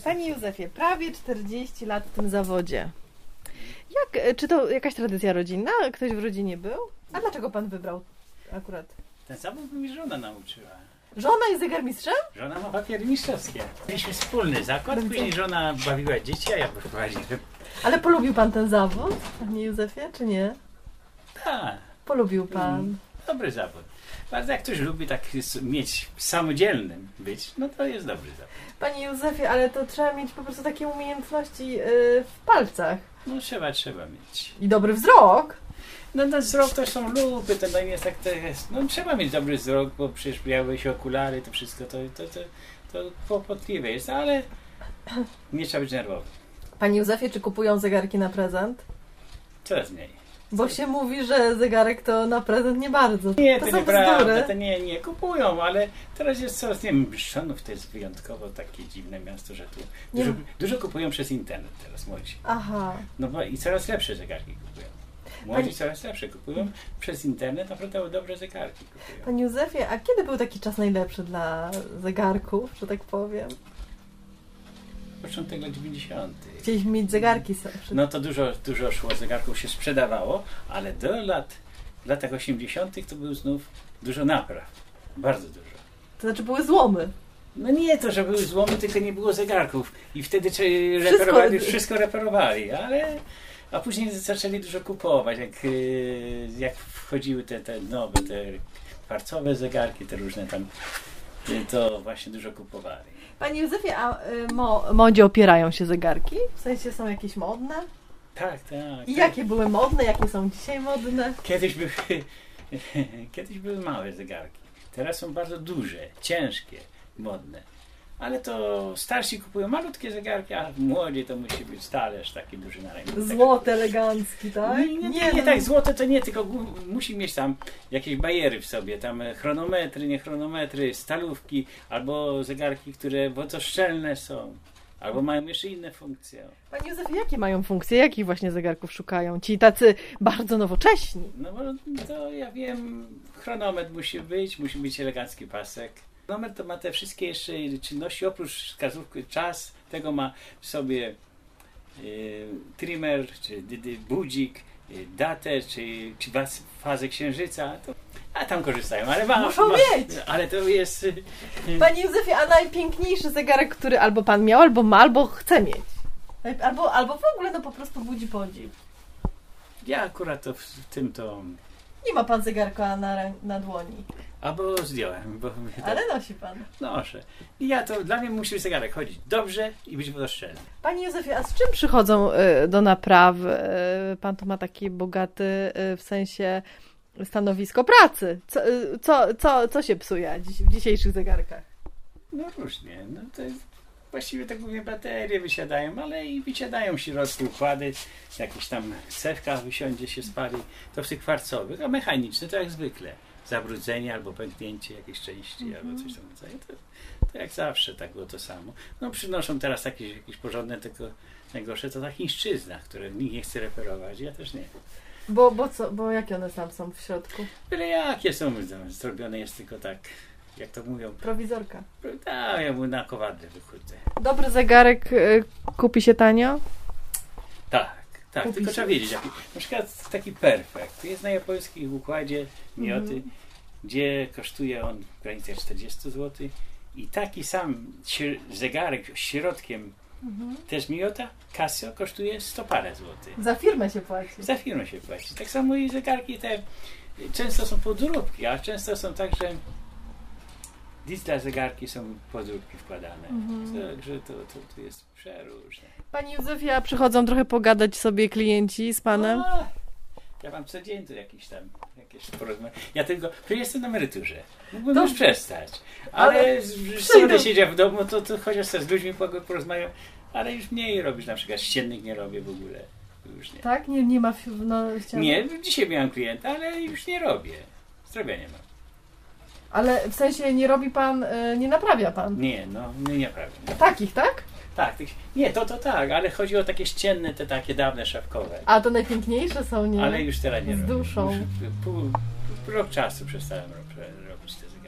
Panie Józefie, prawie 40 lat w tym zawodzie. Czy to jakaś tradycja rodzinna? Ktoś w rodzinie był? A dlaczego pan wybrał akurat? Ten zawód mi żona nauczyła. Żona jest zegarmistrzem? Żona ma papiery mistrzowskie. Mieliśmy wspólny zakład, później żona bawiła dzieci, a ja prowadziłem. Ale polubił pan ten zawód, panie Józefie, czy nie? Tak, Polubił pan. dobry zawód. Bardzo jak ktoś lubi tak mieć samodzielnym być, no to jest dobry zawód. Panie Józefie, ale to trzeba mieć po prostu takie umiejętności w palcach. No trzeba mieć. I dobry wzrok. No ten wzrok to są lupy, to nie jest tak to jest. No trzeba mieć dobry wzrok, bo przecież miałeś się okulary, to wszystko to kłopotliwe jest, ale nie trzeba być nerwowym. Panie Józefie, czy kupują zegarki na prezent? Coraz mniej. Bo się mówi, że zegarek to na prezent nie bardzo. Nie, to to są nieprawda, bzdury. to nie kupują, ale teraz jest coraz, nie wiem, Byszczanów to jest wyjątkowo takie dziwne miasto, że tu dużo kupują przez internet teraz młodzi. Aha. No bo i coraz lepsze zegarki kupują. Młodzi coraz lepsze kupują przez internet, naprawdę dobre zegarki kupują. Panie Józefie, a kiedy był taki czas najlepszy dla zegarków, że tak powiem? Początek lat 90. Chcieliśmy mieć zegarki. No to dużo szło, zegarków się sprzedawało, ale do w latach 80. to był znów dużo napraw. Bardzo dużo. To znaczy były złomy. No nie to, że były złomy, tylko nie było zegarków. I wtedy wszystko reperowali, a później zaczęli dużo kupować, jak wchodziły te nowe, te kwarcowe zegarki, te różne tam, to właśnie dużo kupowali. Panie Józefie, a modzie opierają się zegarki? W sensie są jakieś modne? Tak. I jakie były modne, jakie są dzisiaj modne? Kiedyś były małe zegarki. Teraz są bardzo duże, ciężkie, modne. Ale to starsi kupują malutkie zegarki, a młodzi to musi być talerz taki duży na ręku. Złoty, elegancki, tak? Nie, tak, złote to nie, tylko musi mieć tam jakieś bariery w sobie, tam chronometry, nie chronometry, stalówki, albo zegarki, które wodoszczelne są, albo mają jeszcze inne funkcje. Panie Józefie, jakie mają funkcje? Jakich właśnie zegarków szukają? Ci tacy bardzo nowocześni. No bo to ja wiem, chronometr musi być elegancki pasek. Chronometr to ma te wszystkie jeszcze czynności, oprócz wskazówki czas, tego ma w sobie trimmer, czy budzik, datę, czy fazę księżyca. A tam korzystają, ale muszą mieć! Ale to jest... Panie Józefie, a najpiękniejszy zegarek, który albo pan miał, albo ma, albo chce mieć? Albo w ogóle no po prostu budzi podziw. Ja akurat to w tym to... Nie ma pan zegarka na dłoni. Albo zdjąłem. Ale nosi pan. Noszę. I dla mnie musi zegarek chodzić dobrze i być wodoszczelny. Panie Józefie, a z czym przychodzą do napraw? Pan tu ma taki bogaty w sensie stanowisko pracy. Co się psuje w dzisiejszych zegarkach? No różnie. No to właściwie tak mówię, baterie wysiadają, ale i wysiadają w środku układy, jakieś tam cewka wysiądzie, się spali. To w tych kwarcowych, a mechaniczne to jak zwykle. Zabrudzenie albo pęknięcie jakiejś części, albo coś tam. To jak zawsze tak było to samo. No przynoszą teraz jakieś porządne, tylko najgorsze to ta chińszczyzna, które nikt nie chce reperować, ja też nie. Bo jakie one tam są w środku? Byle jakie są, zrobione jest tylko tak, jak to mówią. Prowizorka. Tak, ja mówię, na kowadle wychodzę. Dobry zegarek kupi się tanio? Tak, tylko trzeba wiedzieć, na przykład taki Perfekt, to jest na japońskim układzie Mijoty, gdzie kosztuje on w granicach 40 zł i taki sam zegarek z środkiem też Mijota, Casio kosztuje 100 parę złotych. Za firmę się płaci. Za firmę się płaci. Tak samo i zegarki te często są podróbki, a często są tak, że dla zegarki są podróbki wkładane. Także to jest przeróżne. Panie Józefie, a przychodzą trochę pogadać sobie klienci z panem? Ja mam co dzień tu jakieś porozmawiać. Ja tylko, jestem na emeryturze. Mógłbym już przestać. Ale żona siedziała w domu, to chociaż z ludźmi porozmawiam, ale już mniej robisz, na przykład ściennych nie robię w ogóle. Już nie. Tak? Nie ma Nie, dzisiaj miałem klienta, ale już nie robię. Zdrowia nie mam. Ale w sensie nie robi pan, nie naprawia pan? Nie, nie naprawiam. Takich, tak? Tak, nie, to tak, ale chodzi o takie ścienne, te takie dawne szafkowe. A to najpiękniejsze są, nie? Ale już teraz nie robię. Z duszą. Rok czasu przestałem robić te zegarki.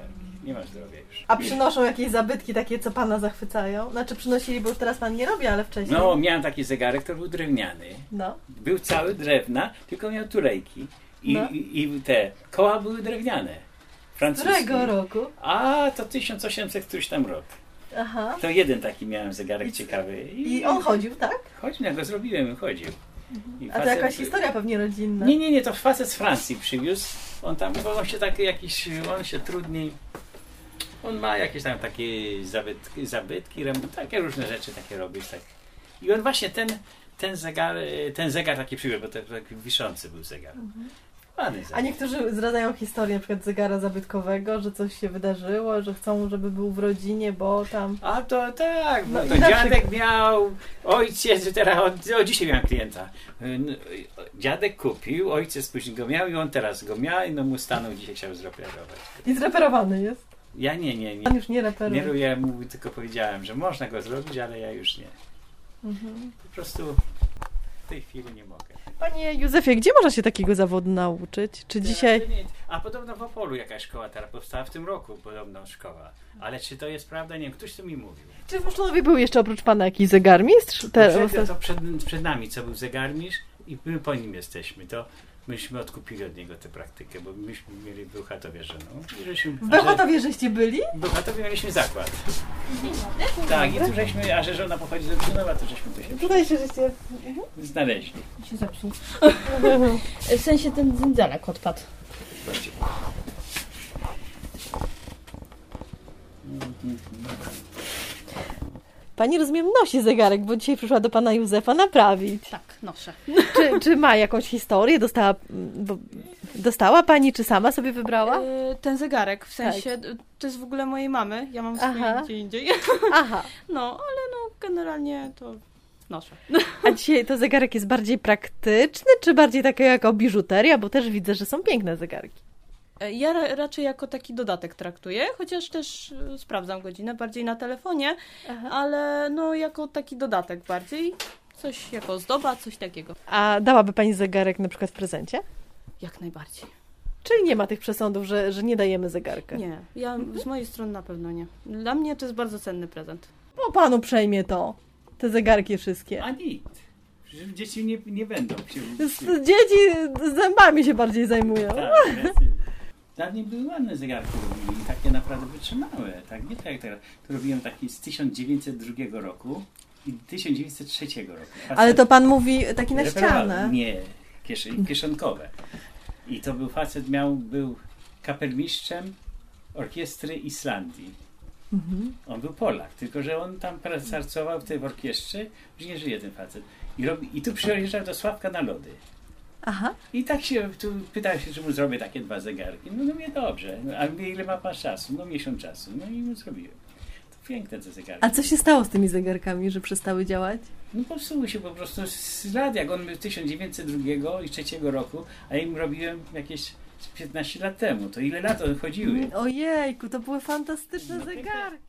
Nie ma zdrowia już. A przynoszą jakieś zabytki takie, co pana zachwycają? Znaczy przynosili, bo już teraz pan nie robi, ale wcześniej. No, miałem taki zegarek, który był drewniany. No. Był cały drewna, tylko miał turejki. I te koła były drewniane. Francuskie. Którego roku? A, to 1800 któryś tam rok. Aha. To jeden taki miałem zegarek ciekawy. I on chodził, tak? Chodził, ja go zrobiłem, chodził. I A to jakaś historia pewnie rodzinna. Nie, to facet z Francji przywiózł. On tam, bo on się taki jakiś, on się trudni. On ma jakieś tam takie zabytki, takie różne rzeczy takie robi. Tak. I on właśnie ten zegar taki przywiózł, bo to taki wiszący był zegar. Ładny zegar. A niektórzy zdradzają historię na przykład zegara zabytkowego, że coś się wydarzyło, że chcą, żeby był w rodzinie, bo tam... A to tak, bo No to i na dziadek miał, ojciec, teraz dzisiaj miałem klienta. Dziadek kupił, ojciec później go miał i on teraz go miał i no mu stanął, dzisiaj chciał zreperować. I zreperowany jest. Ja nie. Pan już nie reperuje. Nie, ja mu tylko powiedziałem, że można go zrobić, ale ja już nie. Po prostu w tej chwili nie mogę. Panie Józefie, gdzie można się takiego zawodu nauczyć? Czy dzisiaj... A podobno w Opolu jakaś szkoła teraz powstała w tym roku, podobno szkoła. Ale czy to jest prawda? Nie wiem, ktoś tu mi mówił. Czy w Muszlonowie był jeszcze oprócz pana jakiś zegarmistrz? Przed nami, co był zegarmistrz i my po nim jesteśmy. To myśmy odkupili od niego tę praktykę, bo myśmy mieli w Bełchatowie żoną. W Bełchatowie żeście byli? W Bełchatowie mieliśmy zakład. Tak, i tu żeśmy, a że żona pochodzi z Olbrzynowa, to żeśmy tu się Tutaj się żeście... znaleźli. Się zepsuł. W sensie ten dzyndzalek odpadł. Pani, rozumiem, nosi zegarek, bo dzisiaj przyszła do pana Józefa naprawić. Tak, noszę. Czy ma jakąś historię? Dostała pani, czy sama sobie wybrała? Ten zegarek, w sensie, to jest w ogóle mojej mamy. Ja mam swój gdzie indziej. Aha. No, ale no, generalnie to noszę. A dzisiaj to zegarek jest bardziej praktyczny, czy bardziej takie jako biżuteria? Bo też widzę, że są piękne zegarki. Ja raczej jako taki dodatek traktuję, chociaż też sprawdzam godzinę bardziej na telefonie, ale no jako taki dodatek bardziej. Coś jako ozdoba, coś takiego. A dałaby pani zegarek na przykład w prezencie? Jak najbardziej. Czyli nie ma tych przesądów, że nie dajemy zegarka? Nie, ja z mojej strony na pewno nie. Dla mnie to jest bardzo cenny prezent. No panu przejmie to. Te zegarki wszystkie. A nic. Dzieci nie będą się... Dzieci zębami się bardziej zajmują. Tak, dawniej były ładne zegarki robili i takie naprawdę wytrzymałe. Tak, nie tak jak teraz. To robiłem taki z 1902 roku i 1903 roku. Ale to pan mówi taki na ścianę. Nie, kieszonkowe. I to był facet, był kapelmistrzem orkiestry Islandii. On był Polak, tylko że on tam pracował w orkiestrze, już nie żyje ten facet. I tu przyjeżdżał do Sławka na lody. Aha. I tak się tu pytał się, czy mu zrobię takie 2 zegarki. No mówię, dobrze. A mówię, ile ma pan czasu? No miesiąc czasu. No i mu zrobiłem. To piękne te zegarki. A co się stało z tymi zegarkami, że przestały działać? No popsuły się po prostu z lat, jak on był 1902 i 3 roku, a ja im robiłem jakieś 15 lat temu. To ile lat one chodziły? Ojejku, to były fantastyczne No, zegarki.